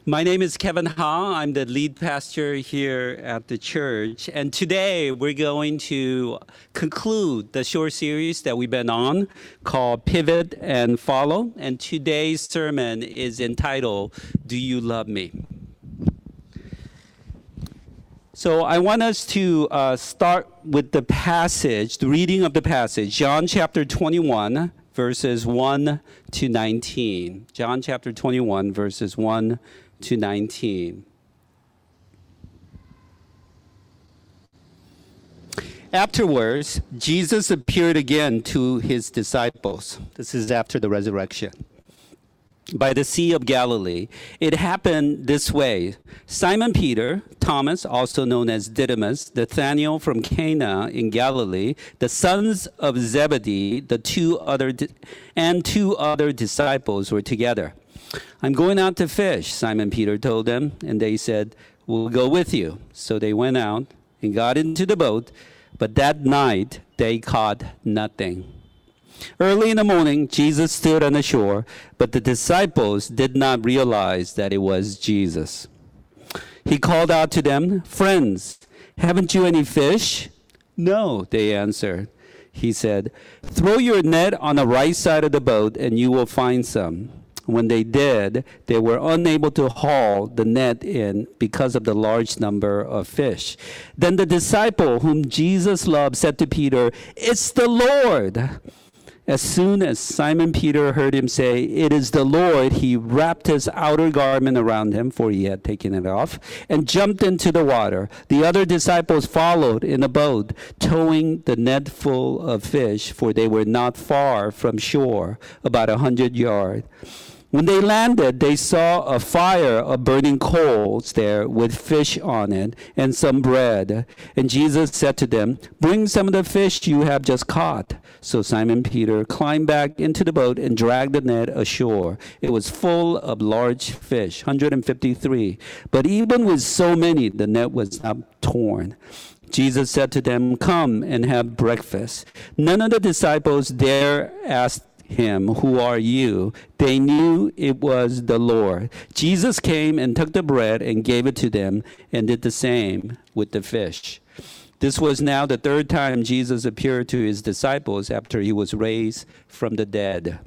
My name is Kevin Ha. I'm the lead pastor here at the church. And today we're going to conclude the short series that we've been on called Pivot and Follow. And today's sermon is entitled, Do You Love Me? So I want us to start with the passage, the reading of the passage, John chapter 21, verses 1 to 19. John chapter 21, verses 1 to 19. Afterwards, Jesus appeared again to his disciples. This is after the resurrection. By the Sea of Galilee. It happened this way. Simon Peter, Thomas, also known as Didymus, Nathanael from Cana in Galilee, the sons of Zebedee, two other disciples were together. I'm going out to fish, Simon Peter told them, and they said, we'll go with you. So they went out and got into the boat, but that night they caught nothing. Early in the morning, Jesus stood on the shore, but the disciples did not realize that it was Jesus. He called out to them, friends, haven't you any fish? No, they answered. He said, throw your net on the right side of the boat and you will find some. When they did, they were unable to haul the net in because of the large number of fish. Then the disciple whom Jesus loved said to Peter, it's the Lord. As soon as Simon Peter heard him say, it is the Lord, he wrapped his outer garment around him, for he had taken it off, and jumped into the water. The other disciples followed in a boat, towing the net full of fish, for they were not far from shore, about 100 yards. When they landed, they saw a fire of burning coals there with fish on it and some bread. And Jesus said to them, bring some of the fish you have just caught. So Simon Peter climbed back into the boat and dragged the net ashore. It was full of large fish, 153. But even with so many, the net was not torn. Jesus said to them, come and have breakfast. None of the disciples dare ask him, who are you? They knew it was the Lord. Jesus came and took the bread and gave it to them and did the same with the fish. This was now the third time Jesus appeared to his disciples after he was raised from the dead.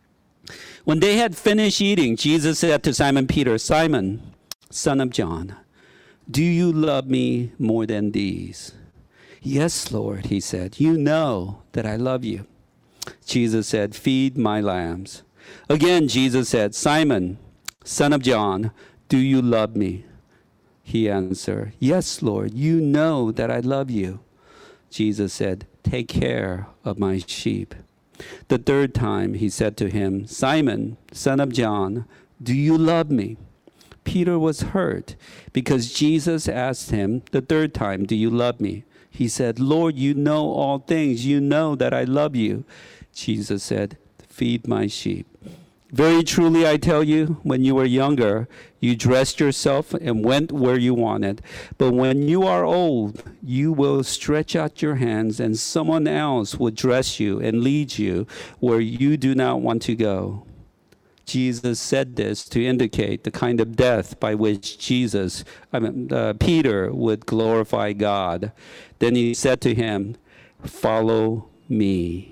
When they had finished eating, Jesus said to Simon Peter, Simon, son of John, do you love me more than these? Yes, Lord, he said. You know that I love you. Jesus said, feed my lambs. Again, Jesus said, Simon, son of John, do you love me? He answered, yes, Lord, you know that I love you. Jesus said, take care of my sheep. The third time he said to him, Simon, son of John, do you love me? Peter was hurt because Jesus asked him the third time, do you love me? He said, Lord, you know all things. You know that I love you. Jesus said, feed my sheep. Very truly, I tell you, when you were younger, you dressed yourself and went where you wanted. But when you are old, you will stretch out your hands and someone else will dress you and lead you where you do not want to go. Jesus said this to indicate the kind of death by which Peter would glorify God. Then he said to him, follow me.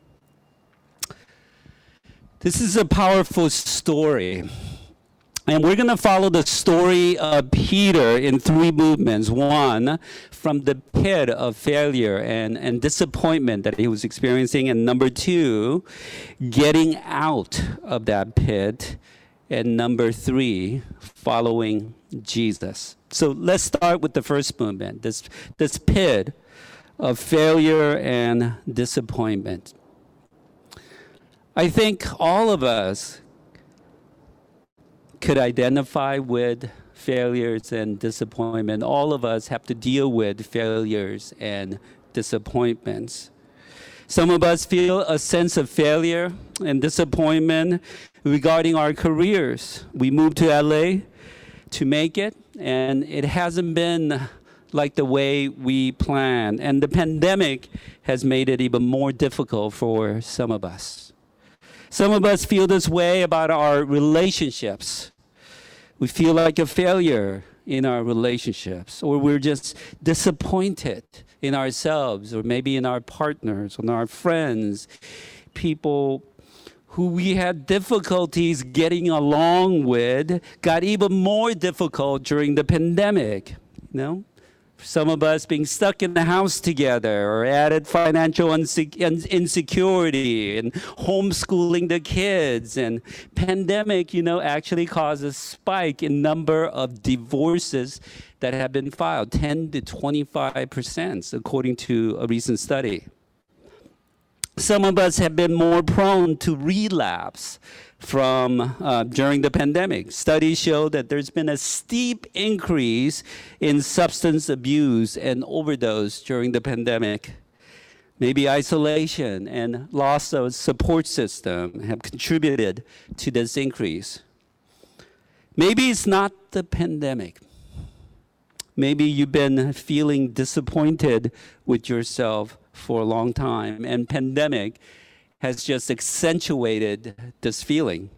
This is a powerful story. And we're going to follow the story of Peter in three movements. One, from the pit of failure and disappointment that he was experiencing. And number two, getting out of that pit. And number three, following Jesus. So let's start with the first movement, this pit of failure and disappointment. I think all of us could identify with failures and disappointment. All of us have to deal with failures and disappointments. Some of us feel a sense of failure and disappointment regarding our careers. We moved to LA to make it, and it hasn't been like the way we planned. And the pandemic has made it even more difficult for some of us. Some of us feel this way about our relationships. We feel like a failure in our relationships, or we're just disappointed in ourselves, or maybe in our partners, in our friends, people who we had difficulties getting along with got even more difficult during the pandemic, Some of us being stuck in the house together, or added financial insecurity, and homeschooling the kids. And pandemic, actually caused a spike in number of divorces that have been filed, 10 to 25%, according to a recent study. Some of us have been more prone to relapse from during the pandemic. Studies show that there's been a steep increase in substance abuse and overdose during the pandemic. Maybe isolation and loss of support system have contributed to this increase. Maybe it's not the pandemic. Maybe you've been feeling disappointed with yourself for a long time, and pandemic has just accentuated this feeling.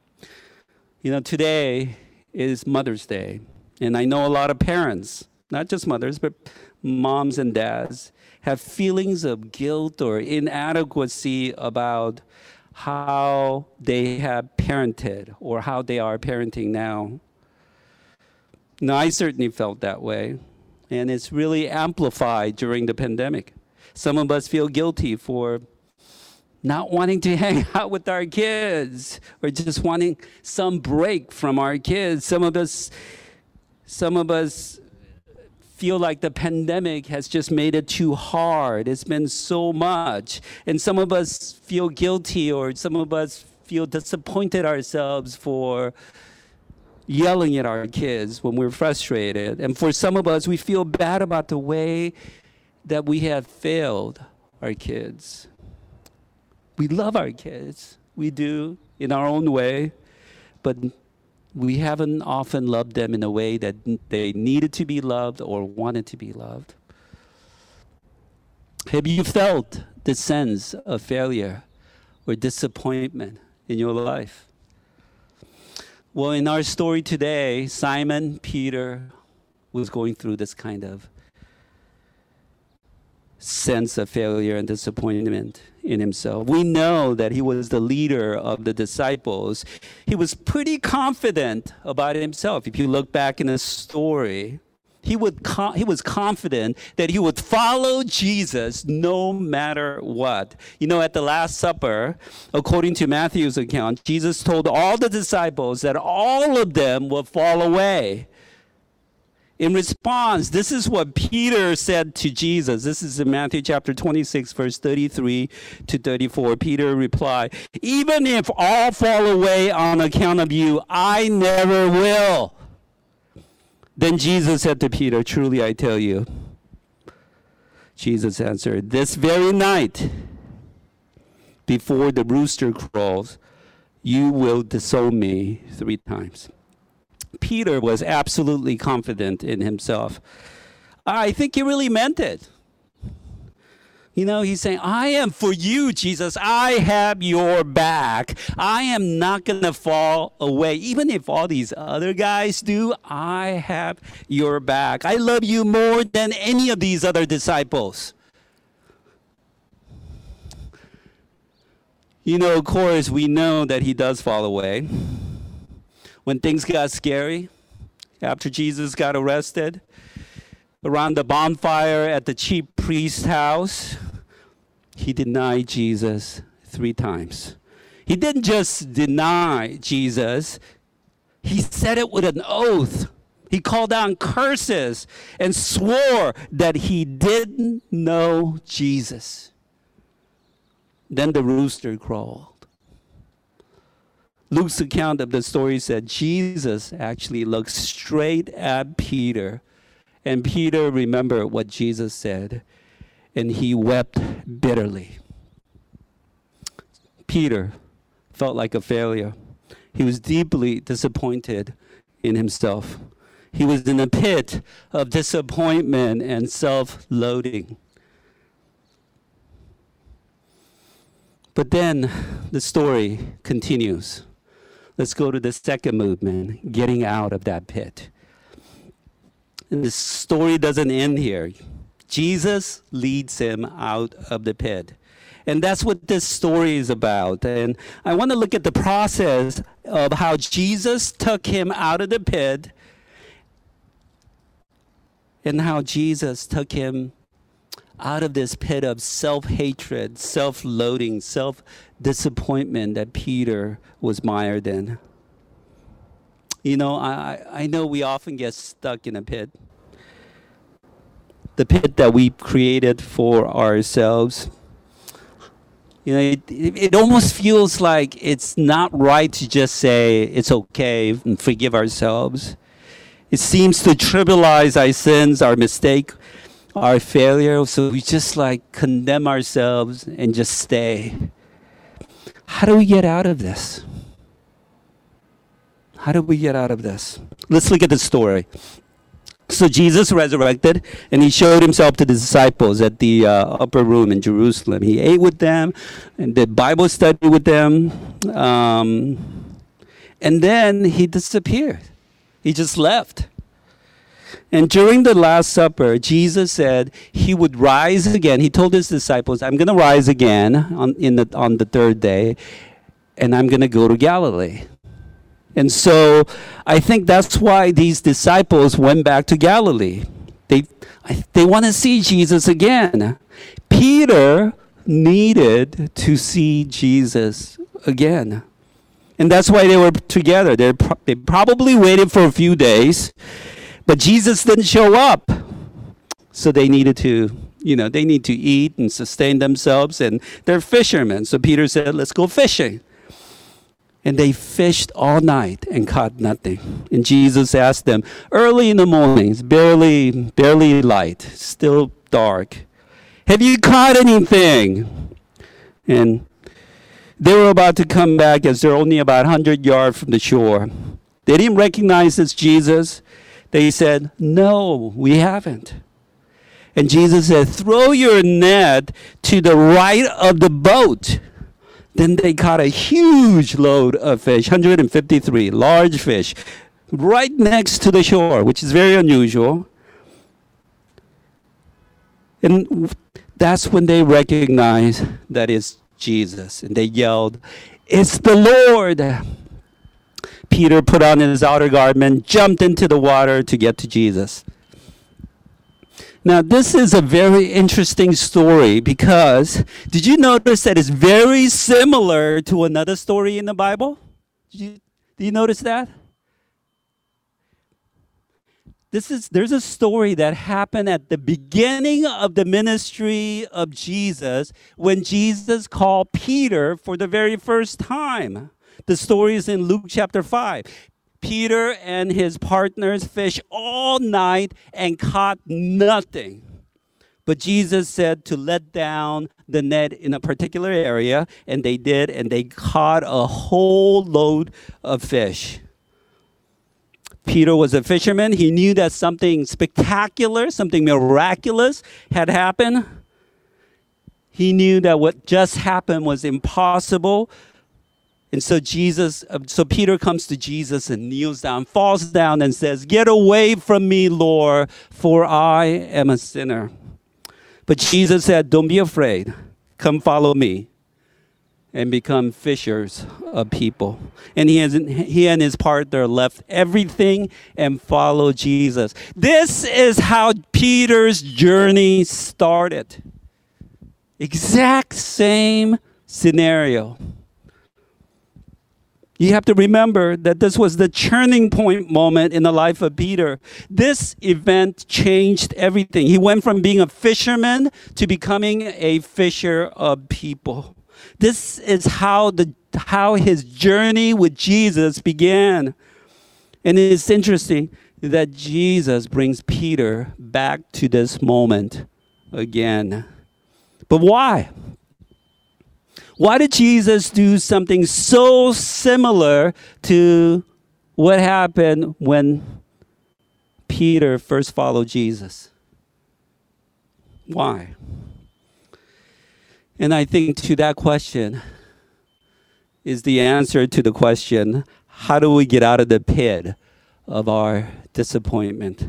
Today is Mother's Day, and I know a lot of parents, not just mothers, but moms and dads, have feelings of guilt or inadequacy about how they have parented or how they are parenting now. I certainly felt that way, and it's really amplified during the pandemic. Some of us feel guilty for not wanting to hang out with our kids, or just wanting some break from our kids. Some of us feel like the pandemic has just made it too hard. It's been so much. And some of us feel guilty, or some of us feel disappointed ourselves for yelling at our kids when we're frustrated. And for some of us, we feel bad about the way that we have failed our kids. We love our kids. We do, in our own way. But we haven't often loved them in a way that they needed to be loved or wanted to be loved. Have you felt the sense of failure or disappointment in your life? Well, in our story today, Simon Peter was going through this kind of sense of failure and disappointment in himself. We know that he was the leader of the disciples. He was pretty confident about himself. If you look back in the story, he was confident that he would follow Jesus no matter what. At the Last Supper, according to Matthew's account, Jesus told all the disciples that all of them would fall away. In response, this is what Peter said to Jesus. This is in Matthew chapter 26, verse 33 to 34. Peter replied, "Even if all fall away on account of you, I never will." Then Jesus said to Peter, "Truly I tell you," Jesus answered, "this very night, before the rooster crows, you will disown me 3 times. Peter was absolutely confident in himself. I think he really meant it. He's saying, I am for you, Jesus. I have your back. I am not going to fall away. Even if all these other guys do, I have your back. I love you more than any of these other disciples. Of course, we know that he does fall away. When things got scary, after Jesus got arrested, around the bonfire at the chief priest's house, he denied Jesus 3 times. He didn't just deny Jesus, he said it with an oath. He called down curses and swore that he didn't know Jesus. Then the rooster crowed. Luke's account of the story said Jesus actually looked straight at Peter, and Peter remembered what Jesus said, and he wept bitterly. Peter felt like a failure. He was deeply disappointed in himself. He was in a pit of disappointment and self-loathing. But then the story continues. Let's go to the second movement, getting out of that pit. And the story doesn't end here. Jesus leads him out of the pit. And that's what this story is about. And I want to look at the process of how Jesus took him out of the pit and how Jesus took him out of this pit of self-hatred, self-loathing, self-disappointment that Peter was mired in. You know, I know we often get stuck in a pit. The pit that we created for ourselves. You know, it almost feels like it's not right to just say it's okay and forgive ourselves. It seems to trivialize our sins, our mistake, our failure. So we just like condemn ourselves and just stay. How do we get out of this? How do we get out of this? Let's look at the story. So Jesus resurrected, and he showed himself to the disciples at the upper room in Jerusalem. He ate with them and did Bible study with them. And then he disappeared. He just left. And during the Last Supper, Jesus said he would rise again. He told his disciples, I'm going to rise again on the third day, and I'm going to go to Galilee. And so I think that's why these disciples went back to Galilee. They want to see Jesus again. Peter needed to see Jesus again. And that's why they were together. They probably waited for a few days, but Jesus didn't show up. So they needed to, they need to eat and sustain themselves, and they're fishermen. So Peter said, let's go fishing. And they fished all night and caught nothing. And Jesus asked them, early in the morning, it's barely light, still dark, have you caught anything? And they were about to come back as they're only about 100 yards from the shore. They didn't recognize it's Jesus. They said, no, we haven't. And Jesus said, throw your net to the right of the boat. Then they caught a huge load of fish, 153 large fish, right next to the shore, which is very unusual. And that's when they recognized that it's Jesus. And they yelled, it's the Lord. Peter put on his outer garment, jumped into the water to get to Jesus. Now, this is a very interesting story because did you notice that it's very similar to another story in the Bible? Did you notice that? There's a story that happened at the beginning of the ministry of Jesus when Jesus called Peter for the very first time. The story is in Luke chapter 5. Peter and his partners fished all night and caught nothing. But Jesus said to let down the net in a particular area, and they did, and they caught a whole load of fish. Peter was a fisherman. He knew that something spectacular, something miraculous had happened. He knew that what just happened was impossible. And so Peter comes to Jesus and kneels down, falls down and says, get away from me, Lord, for I am a sinner. But Jesus said, don't be afraid. Come follow me and become fishers of people. And he and his partner left everything and followed Jesus. This is how Peter's journey started. Exact same scenario. You have to remember that this was the turning point moment in the life of Peter. This event changed everything. He went from being a fisherman to becoming a fisher of people. This is how his journey with Jesus began. And it's interesting that Jesus brings Peter back to this moment again. But why? Why did Jesus do something so similar to what happened when Peter first followed Jesus? Why? And I think to that question is the answer to the question, How do we get out of the pit of our disappointment?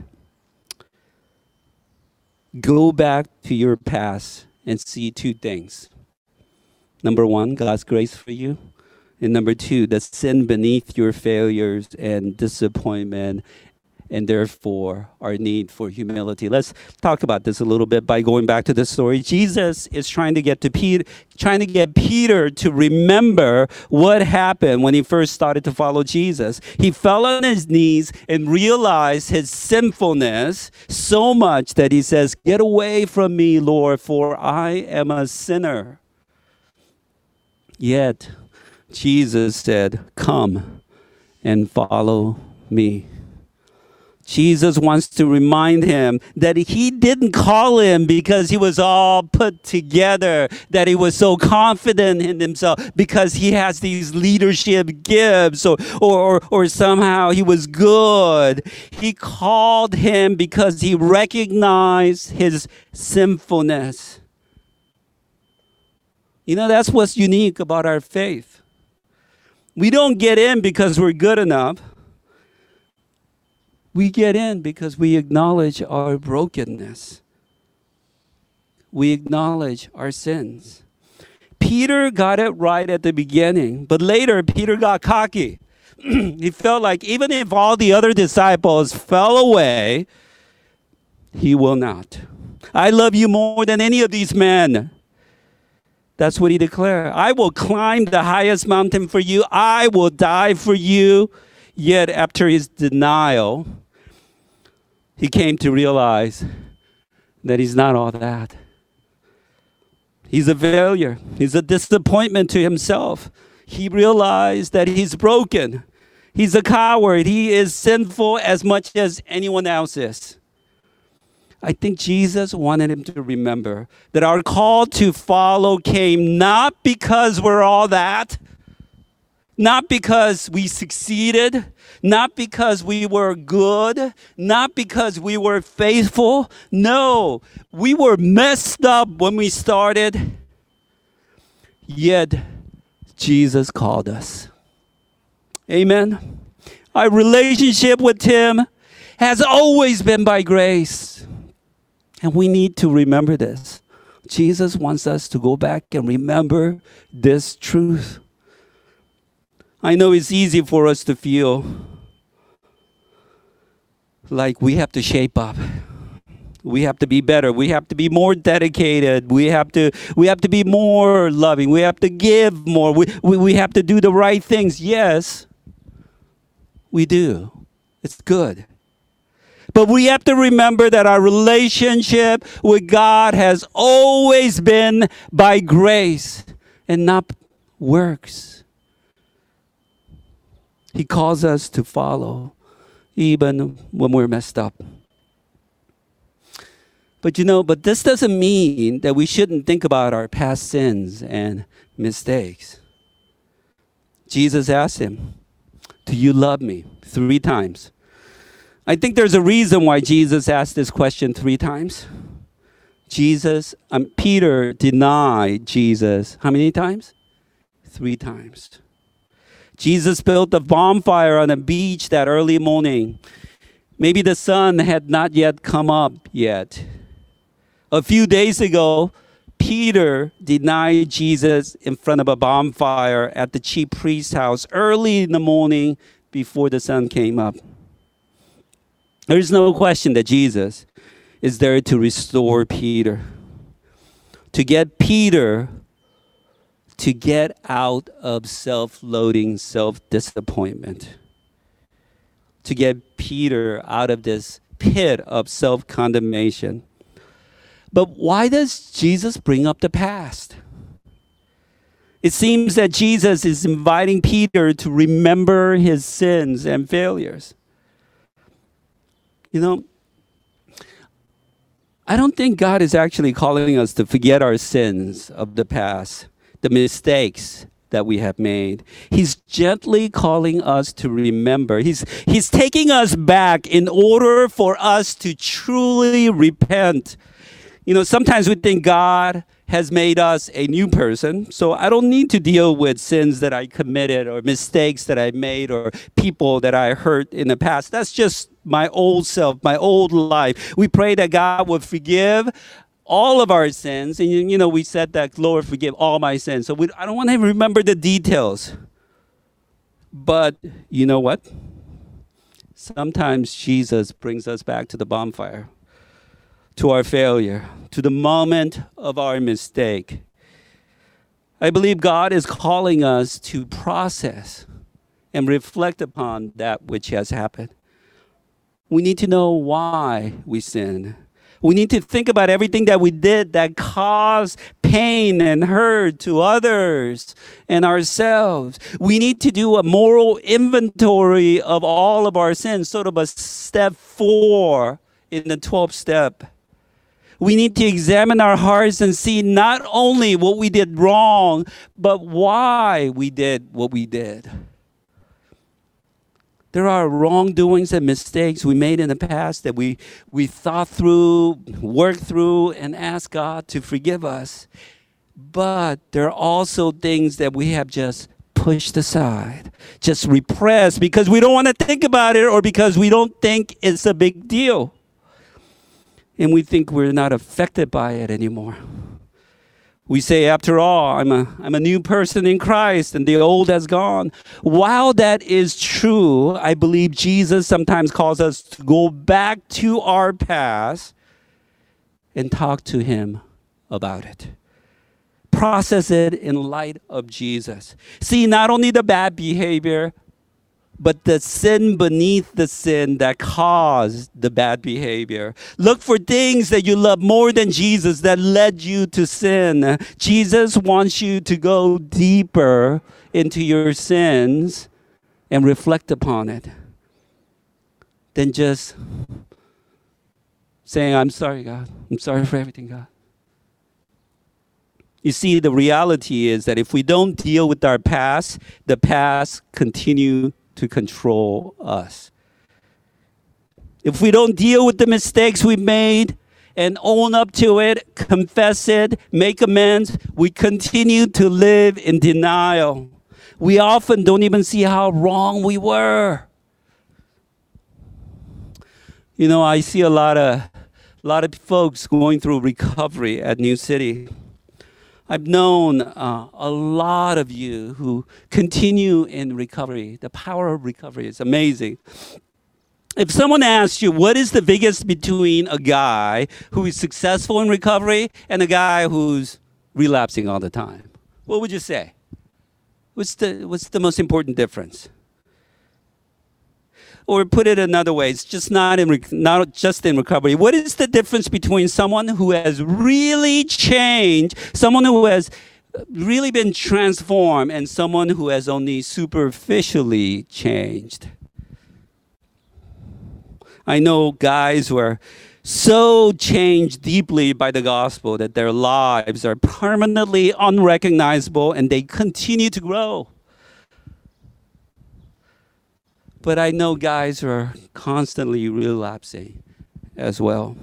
Go back to your past and see two things. Number one, God's grace for you. And number two, the sin beneath your failures and disappointment, and therefore our need for humility. Let's talk about this a little bit by going back to the story. Jesus is trying to get Peter to remember what happened when he first started to follow Jesus. He fell on his knees and realized his sinfulness so much that he says, "Get away from me, Lord, for I am a sinner." Yet Jesus said, "Come and follow me." Jesus wants to remind him that he didn't call him because he was all put together, that he was so confident in himself because he has these leadership gifts or somehow he was good. He called him because he recognized his sinfulness. You know, that's what's unique about our faith. We don't get in because we're good enough. We get in because we acknowledge our brokenness. We acknowledge our sins. Peter got it right at the beginning, but later Peter got cocky. He felt like even if all the other disciples fell away, he will not. "I love you more than any of these men." That's what he declared. "I will climb the highest mountain for you. I will die for you." Yet after his denial, he came to realize that he's not all that. He's a failure. He's a disappointment to himself. He realized that he's broken. He's a coward. He is sinful as much as anyone else is. I think Jesus wanted him to remember that our call to follow came not because we're all that, not because we succeeded, not because we were good, not because we were faithful. No, we were messed up when we started, yet Jesus called us. Amen. Our relationship with him has always been by grace. And we need to remember this. Jesus wants us to go back and remember this truth. I know it's easy for us to feel like we have to shape up. We have to be better. We have to be more dedicated. We have to be more loving. We have to give more. We have to do the right things. Yes, we do. It's good. But we have to remember that our relationship with God has always been by grace and not works. He calls us to follow even when we're messed up. But this doesn't mean that we shouldn't think about our past sins and mistakes. Jesus asked him, "Do you love me?" 3 times. I think there's a reason why Jesus asked this question 3 times. Peter denied Jesus how many times? 3 times. Jesus built a bonfire on a beach that early morning. Maybe the sun had not yet come up yet. A few days ago, Peter denied Jesus in front of a bonfire at the chief priest's house early in the morning before the sun came up. There is no question that Jesus is there to restore Peter, to get Peter to get out of self-loathing, self-disappointment, to get Peter out of this pit of self-condemnation. But why does Jesus bring up the past? It seems that Jesus is inviting Peter to remember his sins and failures. I don't think God is actually calling us to forget our sins of the past, the mistakes that we have made. He's gently calling us to remember. He's taking us back in order for us to truly repent. Sometimes we think God has made us a new person. So I don't need to deal with sins that I committed or mistakes that I made or people that I hurt in the past. That's just my old self, my old life. We pray that God would forgive all of our sins. And, we said that, Lord, forgive all my sins. So I don't want to remember the details. But you know what? Sometimes Jesus brings us back to the bonfire, to our failure, to the moment of our mistake. I believe God is calling us to process and reflect upon that which has happened. We need to know why we sin. We need to think about everything that we did that caused pain and hurt to others and ourselves. We need to do a moral inventory of all of our sins, sort of a step 4 in the 12th step. We need to examine our hearts and see not only what we did wrong, but why we did what we did. There are wrongdoings and mistakes we made in the past that we thought through, worked through, and asked God to forgive us. But there are also things that we have just pushed aside, just repressed because we don't want to think about it or because we don't think it's a big deal. And we think we're not affected by it anymore. We say, after all, I'm a new person in Christ and the old has gone. While that is true, I believe Jesus sometimes calls us to go back to our past and talk to him about it. Process it in light of Jesus. See, not only the bad behavior, but the sin beneath the sin that caused the bad behavior. Look for things that you love more than Jesus that led you to sin. Jesus wants you to go deeper into your sins and reflect upon it than just saying, I'm sorry, God. I'm sorry for everything, God. You see, the reality is that if we don't deal with our past, the past continues to control us. If we don't deal with the mistakes we made and own up to it, confess it, make amends, we continue to live in denial. We often don't even see how wrong we were. I see a lot of folks going through recovery at New City. I've known a lot of you who continue in recovery. The power of recovery is amazing. If someone asks you, what is the biggest between a guy who is successful in recovery and a guy who's relapsing all the time? What would you say? What's the most important difference? Or put it another way, it's just not just in recovery. What is the difference between someone who has really changed, someone who has really been transformed, and someone who has only superficially changed? I know guys who are so changed deeply by the gospel that their lives are permanently unrecognizable and they continue to grow. But I know guys who are constantly relapsing as well.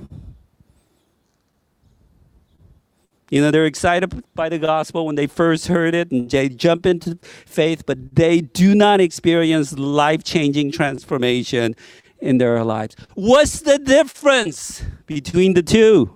They're excited by the gospel when they first heard it and they jump into faith, but they do not experience life-changing transformation in their lives. What's the difference between the two?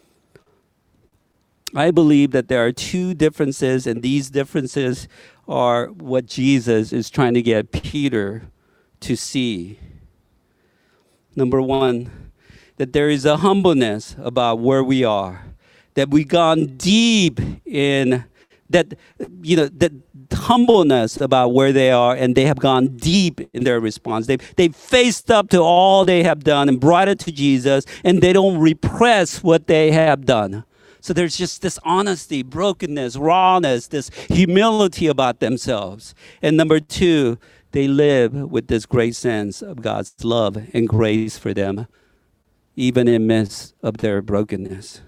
I believe that there are two differences, and these differences are what Jesus is trying to get Peter to see. Number one, that there is a humbleness about where we are, that we've gone deep in that humbleness about where they are, and they have gone deep in their response. They've faced up to all they have done and brought it to Jesus, and they don't repress what they have done. So there's just this honesty, brokenness, rawness, this humility about themselves. And number two, they live with this great sense of God's love and grace for them, even in the midst of their brokenness.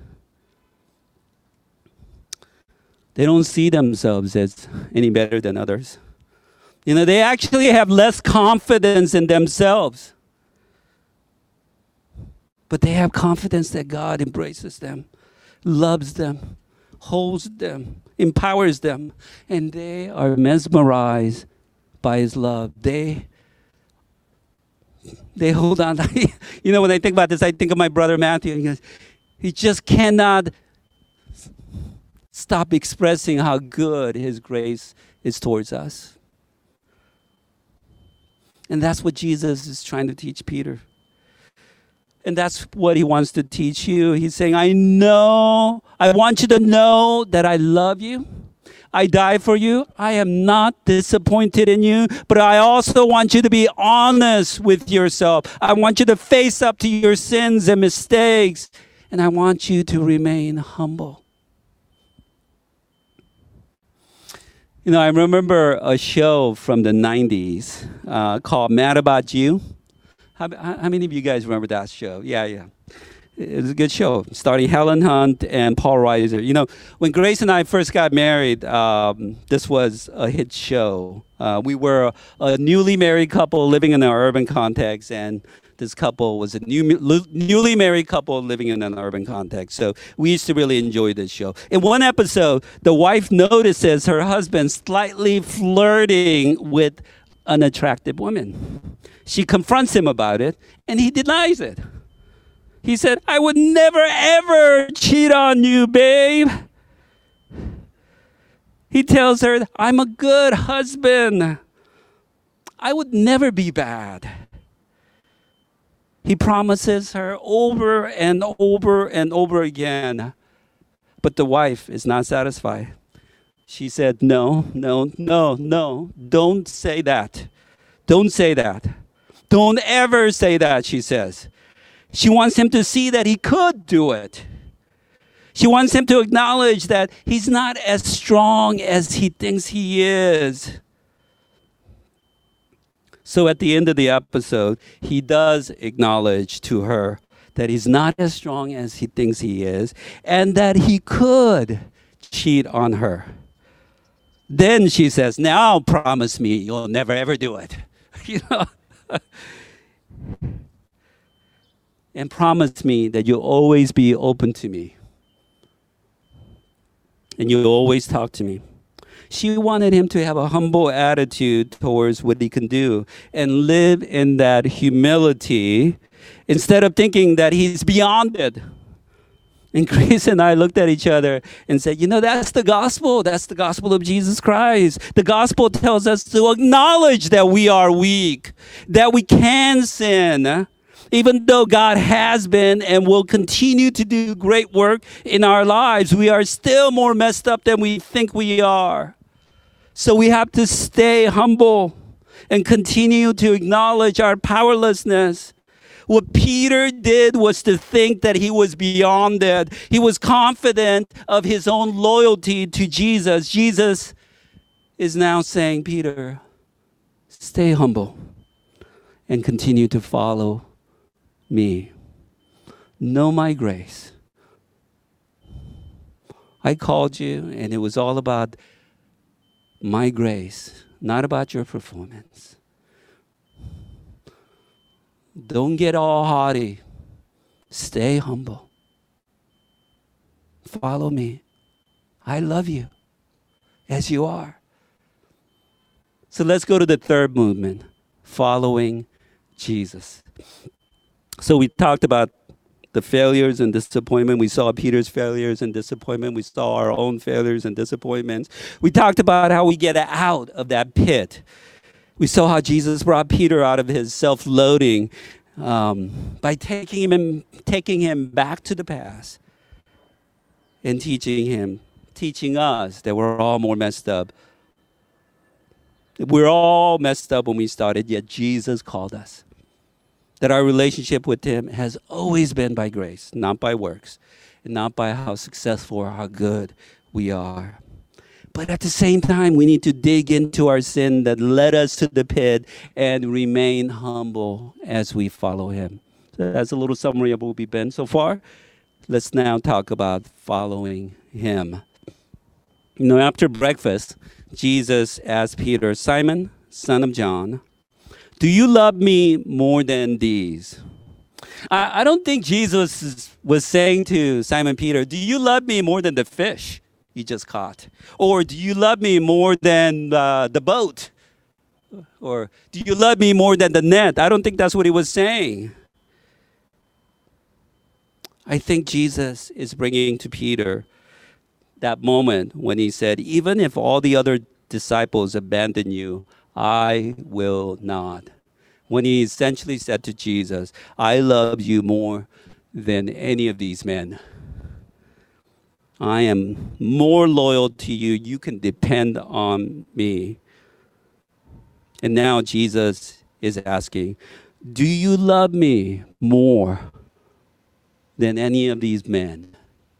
They don't see themselves as any better than others. They actually have less confidence in themselves. But they have confidence that God embraces them, loves them, holds them, empowers them, and they are mesmerized by his love. They hold on. When I think about this, I think of my brother Matthew. He just cannot stop expressing how good his grace is towards us. And that's what Jesus is trying to teach Peter. And that's what he wants to teach you. He's saying, I want you to know that I love you. I died for you. I am not disappointed in you, but I also want you to be honest with yourself. I want you to face up to your sins and mistakes, and I want you to remain humble. I remember a show from the 90s called Mad About You. How many of you guys remember that show? Yeah. It was a good show, starring Helen Hunt and Paul Reiser. When Grace and I first got married, this was a hit show. We were a newly married couple living in an urban context, and this couple was a newly married couple living in an urban context. So we used to really enjoy this show. In one episode, the wife notices her husband slightly flirting with an attractive woman. She confronts him about it, and he denies it. He said, I would never, ever cheat on you, babe. He tells her, I'm a good husband. I would never be bad. He promises her over and over and over again. But the wife is not satisfied. She said, no. Don't say that. Don't say that. Don't ever say that, she says. She wants him to see that he could do it. She wants him to acknowledge that he's not as strong as he thinks he is. So at the end of the episode, he does acknowledge to her that he's not as strong as he thinks he is, and that he could cheat on her. Then she says, now promise me you'll never ever do it. And promise me that you'll always be open to me. And you'll always talk to me. She wanted him to have a humble attitude towards what he can do and live in that humility instead of thinking that he's beyond it. And Grace and I looked at each other and said, that's the gospel. That's the gospel of Jesus Christ. The gospel tells us to acknowledge that we are weak, that we can sin, even though God has been and will continue to do great work in our lives. We are still more messed up than we think we are. So we have to stay humble and continue to acknowledge our powerlessness. What Peter did was to think that he was beyond it. He was confident of his own loyalty to Jesus. Jesus is now saying, Peter, stay humble and continue to follow me. Know my grace. I called you, and it was all about my grace, not about your performance. Don't get all haughty. Stay humble. Follow me. I love you as you are. So let's go to the third movement, following Jesus. So we talked about the failures and disappointment. We saw Peter's failures and disappointment. We saw our own failures and disappointments. We talked about how we get out of that pit. We saw how Jesus brought Peter out of his self-loathing by taking him back to the past and teaching us that we're all more messed up. We're all messed up when we started, yet Jesus called us. That our relationship with him has always been by grace, not by works, and not by how successful or how good we are. But at the same time, we need to dig into our sin that led us to the pit and remain humble as we follow him. So that's a little summary of what we've been so far. Let's now talk about following him. After breakfast, Jesus asked Peter, Simon, son of John, do you love me more than these? I don't think Jesus was saying to Simon Peter, do you love me more than the fish you just caught? Or do you love me more than the boat? Or do you love me more than the net? I don't think that's what he was saying. I think Jesus is bringing to Peter that moment when he said, even if all the other disciples abandon you, I will not. When he essentially said to Jesus, I love you more than any of these men. I am more loyal to you. You can depend on me. And now Jesus is asking, do you love me more than any of these men?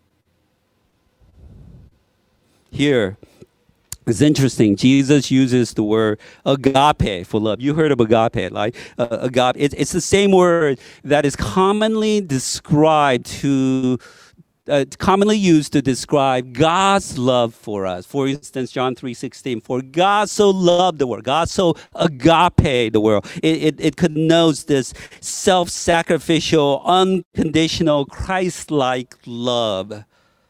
Here, it's interesting. Jesus uses the word agape for love. You heard of agape, like agape. It's the same word that is commonly described to commonly used to describe God's love for us. For instance, John 3:16, for God so loved the world, God so agape the world. It connotes this self-sacrificial, unconditional, Christ-like love.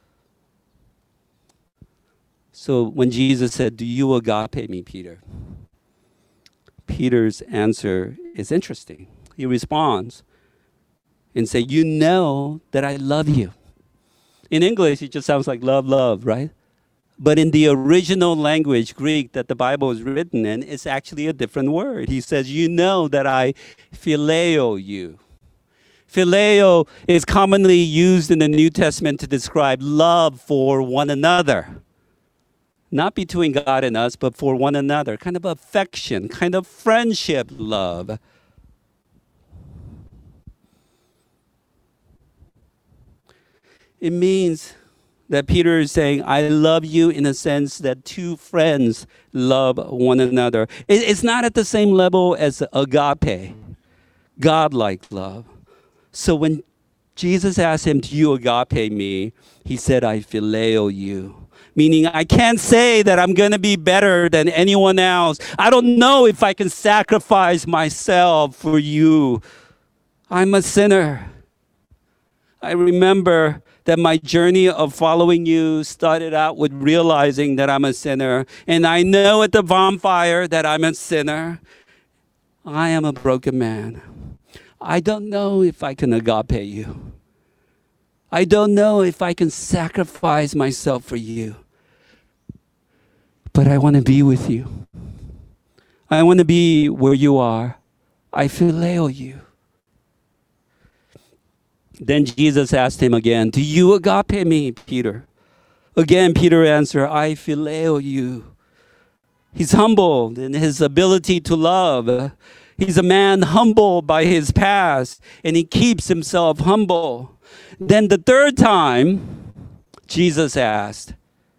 So when Jesus said, do you agape me, Peter? Peter's answer is interesting. He responds and says, you know that I love you. In English, it just sounds like love, love, right? But in the original language, Greek, that the Bible is written in, it's actually a different word. He says, you know that I phileo you. Phileo is commonly used in the New Testament to describe love for one another. Not between God and us, but for one another. Kind of affection, kind of friendship love. It means that Peter is saying, I love you in a sense that two friends love one another. It's not at the same level as agape, God-like love. So when Jesus asked him, do you agape me? He said, I phileo you. Meaning I can't say that I'm going to be better than anyone else. I don't know if I can sacrifice myself for you. I'm a sinner. I remember that my journey of following you started out with realizing that I'm a sinner. And I know at the bonfire that I'm a sinner. I am a broken man. I don't know if I can agape you. I don't know if I can sacrifice myself for you. But I want to be with you. I want to be where you are. I phileo you. Then Jesus asked him again, do you agape me, Peter? Again, Peter answered, I phileo you. He's humbled in his ability to love. He's a man humbled by his past, and he keeps himself humble. Then the third time, Jesus asked,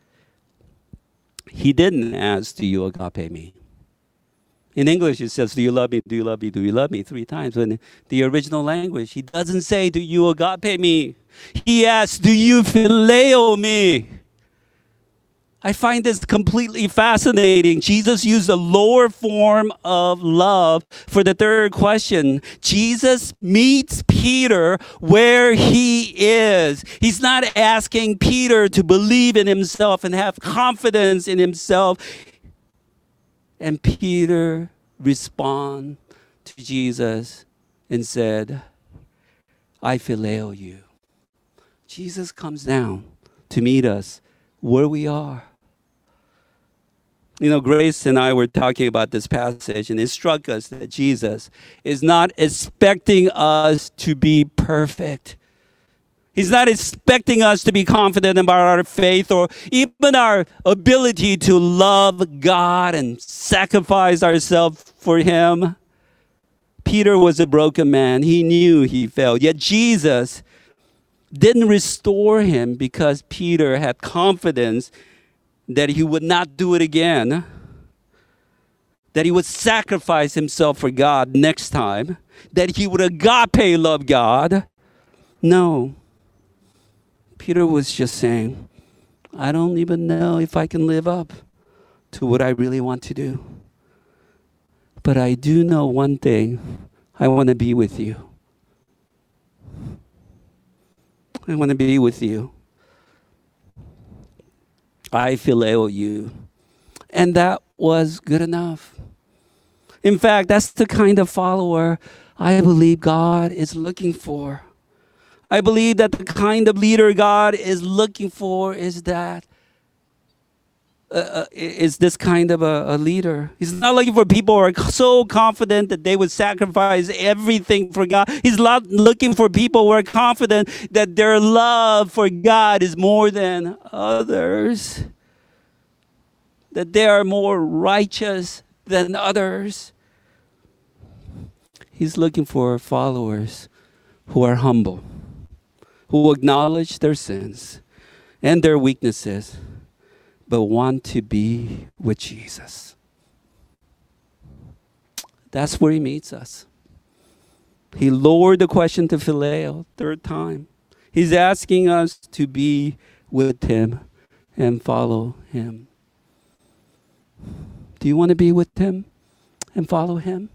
he didn't ask, do you agape me? In English, it says, do you love me, do you love me, do you love me, 3 times. But in the original language, he doesn't say, do you agape me? He asks, do you phileo me? I find this completely fascinating. Jesus used a lower form of love for the third question. Jesus meets Peter where he is. He's not asking Peter to believe in himself and have confidence in himself. And Peter responded to Jesus and said, I phileo you. Jesus comes down to meet us where we are. You know, Grace and I were talking about this passage, and it struck us that Jesus is not expecting us to be perfect. He's not expecting us to be confident about our faith or even our ability to love God and sacrifice ourselves for him. Peter was a broken man. He knew he failed. Yet Jesus didn't restore him because Peter had confidence that he would not do it again, that he would sacrifice himself for God next time, that he would agape love God. No. Peter was just saying, I don't even know if I can live up to what I really want to do. But I do know one thing. I want to be with you. I want to be with you. I phileo you. And that was good enough. In fact, that's the kind of follower I believe God is looking for. I believe that the kind of leader God is looking for is this kind of a leader. He's not looking for people who are so confident that they would sacrifice everything for God. He's not looking for people who are confident that their love for God is more than others, that they are more righteous than others. He's looking for followers who are humble, who acknowledge their sins and their weaknesses, but want to be with Jesus. That's where he meets us. He lowered the question to phileo, third time. He's asking us to be with him and follow him. Do you want to be with him and follow him?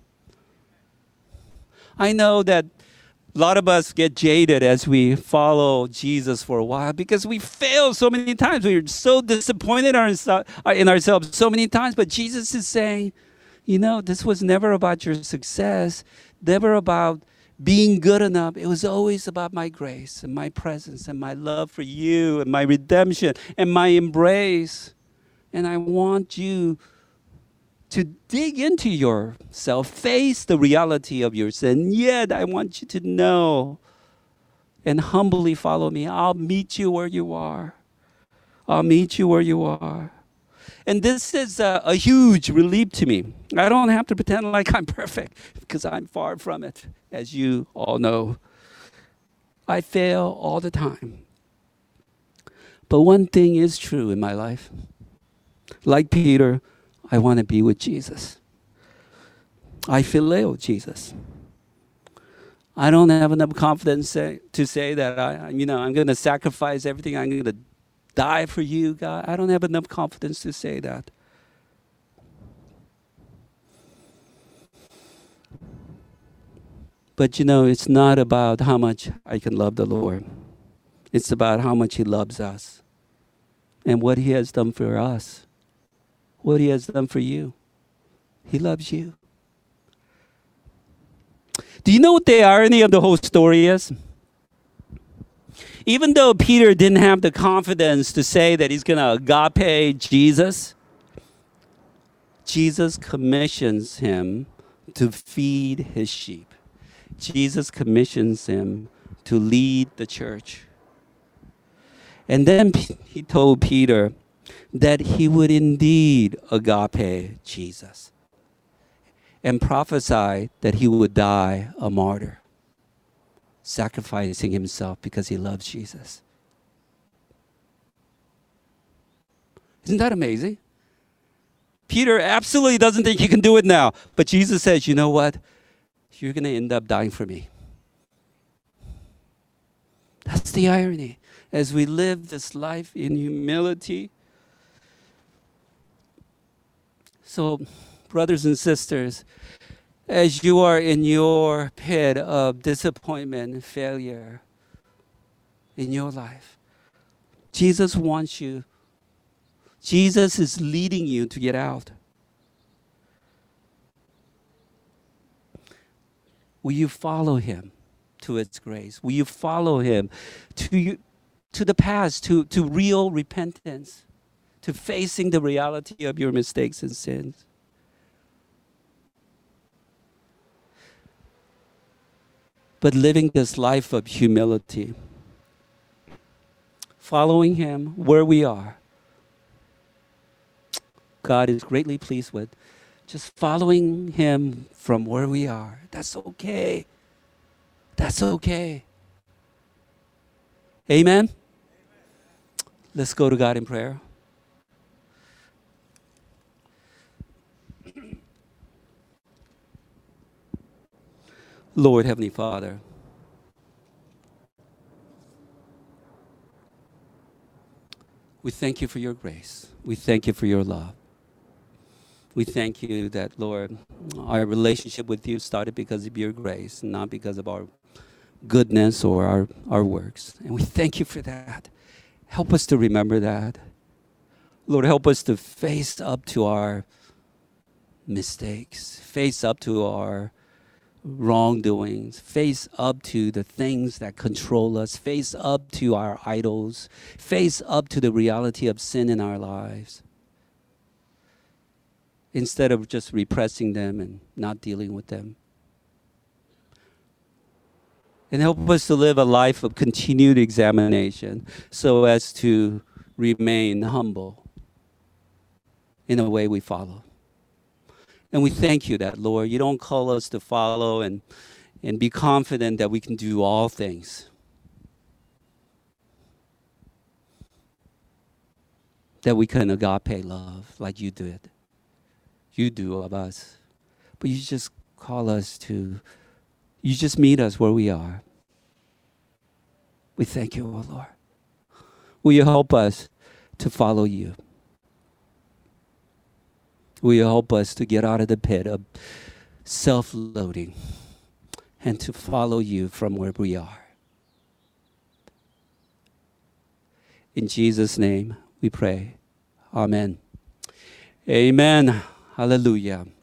I know that a lot of us get jaded as we follow Jesus for a while because we fail so many times. We're so disappointed in ourselves so many times. But Jesus is saying, this was never about your success, never about being good enough. It was always about my grace and my presence and my love for you and my redemption and my embrace. And I want you to dig into yourself, face the reality of your sin. Yet I want you to know and humbly follow me. I'll meet you where you are. I'll meet you where you are. And this is a huge relief to me. I don't have to pretend like I'm perfect because I'm far from it, as you all know. I fail all the time. But one thing is true in my life. Like Peter, I want to be with Jesus. I phileo Jesus. I don't have enough confidence to say that I'm going to sacrifice everything. I'm going to die for you, God. I don't have enough confidence to say that. But it's not about how much I can love the Lord. It's about how much He loves us and what He has done for us, what He has done for you. He loves you. Do you know what the irony of the whole story is? Even though Peter didn't have the confidence to say that he's going to agape Jesus, Jesus commissions him to feed his sheep. Jesus commissions him to lead the church. And then he told Peter that he would indeed agape Jesus and prophesy that he would die a martyr, sacrificing himself because he loves Jesus. Isn't that amazing? Peter absolutely doesn't think he can do it now. But Jesus says, you know what? You're going to end up dying for me. That's the irony. As we live this life in humility. So, brothers and sisters, as you are in your pit of disappointment and failure in your life, Jesus wants you. Jesus is leading you to get out. Will you follow him to its grace? Will you follow him to the past, to real repentance, to facing the reality of your mistakes and sins? But living this life of humility, following him where we are, God is greatly pleased with. Just following him from where we are. That's okay. That's okay. Amen? Let's go to God in prayer. Lord, Heavenly Father, we thank you for your grace. We thank you for your love. We thank you that, Lord, our relationship with you started because of your grace, not because of our goodness or our works. And we thank you for that. Help us to remember that. Lord, help us to face up to our mistakes, face up to our wrongdoings, face up to the things that control us, face up to our idols, face up to the reality of sin in our lives, instead of just repressing them and not dealing with them. And help us to live a life of continued examination so as to remain humble in the way we follow. And we thank you that, Lord, you don't call us to follow and be confident that we can do all things. That we can agape love like you did. You do of us. But you just call us to, you just meet us where we are. We thank you, O Lord. Will you help us to follow you? Will you help us to get out of the pit of self-loathing and to follow you from where we are? In Jesus' name we pray. Amen. Amen. Hallelujah.